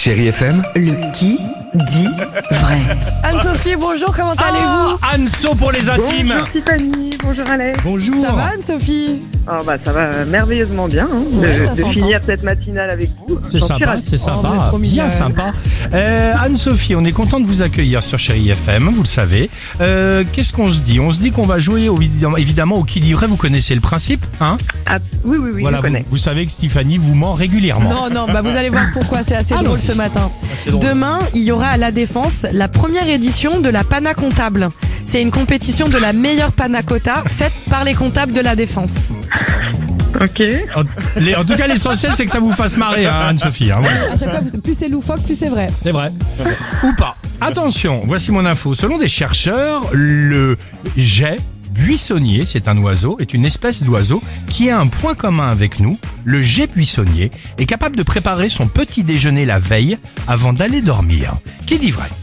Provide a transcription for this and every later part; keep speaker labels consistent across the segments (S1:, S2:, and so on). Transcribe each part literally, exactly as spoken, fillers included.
S1: Chérie F M,
S2: Le qui dit vrai.
S3: Anne-Sophie, bonjour, comment
S4: Ah,
S3: allez-vous?
S4: Anso pour les intimes.
S5: Bonjour Tiffany, bonjour Alex.
S4: Bonjour.
S3: Ça va Anne-Sophie?
S5: Oh bah ça va merveilleusement bien hein, de,
S3: Ouais, ça
S5: de
S3: s'entend.
S5: finir cette matinale avec vous.
S4: C'est
S5: J'en suis
S4: sympa,
S5: ravie.
S4: c'est
S3: Oh, vous
S4: sympa,
S3: êtes trop
S4: bien
S3: mignonne.
S4: sympa. Euh, Anne-Sophie, on est content de vous accueillir sur Chérie F M, vous le savez. Euh, Qu'est-ce qu'on se dit? On se dit qu'on va jouer au, évidemment au qui dit vrai, vous connaissez le principe, hein?
S5: Ah, oui oui oui,
S4: Voilà,
S5: je
S4: vous,
S5: connais.
S4: vous savez que Stéphanie vous ment régulièrement.
S3: Non, non, bah vous allez voir pourquoi, c'est assez drôle
S4: Allons-y.
S3: ce matin.
S4: C'est drôle.
S3: Demain, il y aura à La Défense la première édition de la Panna Comptable. C'est une compétition de la meilleure panna cotta faite par les comptables de La Défense.
S5: Ok.
S4: En, les- en tout cas, l'essentiel, c'est que ça vous fasse marrer, hein, Anne-Sophie. Hein, voilà.
S3: À chaque fois, vous- plus c'est loufoque, plus c'est vrai.
S4: C'est vrai. Ou pas. Attention, voici mon info. Selon des chercheurs, le jet buissonnier, c'est un oiseau, est une espèce d'oiseau qui a un point commun avec nous. Le jet buissonnier est capable de préparer son petit déjeuner la veille avant d'aller dormir. Qui dit vrai?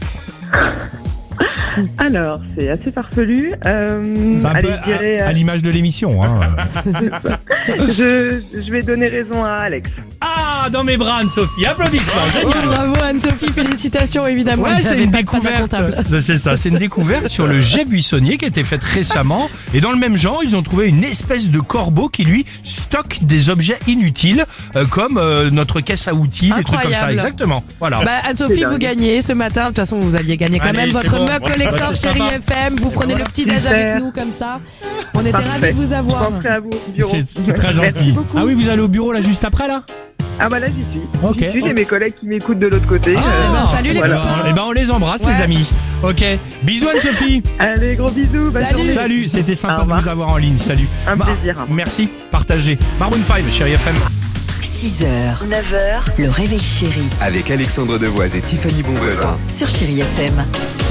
S5: Alors c'est assez farfelu. Euh,
S4: C'est un
S5: allez,
S4: peu
S5: je dirais,
S4: à, à l'image de l'émission. Hein.
S5: je, je vais donner raison à Alex.
S4: Ah, dans mes bras, Anne-Sophie. Applaudissements.
S3: Oh,
S4: Génial.
S3: bravo Anne-Sophie, félicitations évidemment.
S4: Ouais,
S3: Vous
S4: c'est
S3: n'avez
S4: une
S3: pas de panna
S4: découverte.
S3: comptable.
S4: C'est ça, c'est une découverte sur le jet buissonnier qui a été faite récemment. Et dans le même genre, ils ont trouvé une espèce de corbeau qui, lui, stocke des objets inutiles, euh, comme euh, notre caisse à outils, des trucs comme ça.
S3: Incroyable.
S4: Exactement. Voilà.
S3: Bah Anne-Sophie,
S5: C'est
S3: vous
S5: dingue.
S3: gagnez ce matin. De toute façon, vous aviez gagné quand
S4: Allez,
S3: même
S4: c'est
S3: votre
S4: bon.
S3: mug collector
S4: Bah, c'est
S3: Chérie
S4: sympa.
S3: F M. Vous prenez le petit déj
S5: Super.
S3: avec nous comme ça. On était
S5: Parfait.
S3: ravis de vous
S5: Je
S3: avoir.
S5: penserai à vous au bureau.
S4: C'est c'est très
S5: Merci
S4: gentil.
S5: beaucoup.
S4: Ah oui, vous allez au bureau là juste après là?
S5: Ah bah là j'y suis.
S4: Ok.
S5: J'y suis, j'ai mes collègues qui m'écoutent de l'autre côté.
S3: Ah, eh ben, salut les
S4: voilà.
S3: copains.
S4: Eh ben on les embrasse
S3: Ouais.
S4: les amis. Ok. Bisous Anne-Sophie.
S5: Allez gros bisous. Bonne
S3: Salut.
S5: journée.
S4: Salut, c'était sympa
S5: Au
S4: de
S5: revoir.
S4: vous avoir en ligne. Salut.
S5: Un
S4: Bah,
S5: plaisir.
S4: Merci, partagez. Maroon cinq, Chérie F M.
S2: six heures, neuf heures, le réveil chéri
S1: avec Alexandre Devoise et Tiffany Bonvoisin.
S2: sur Chérie F M.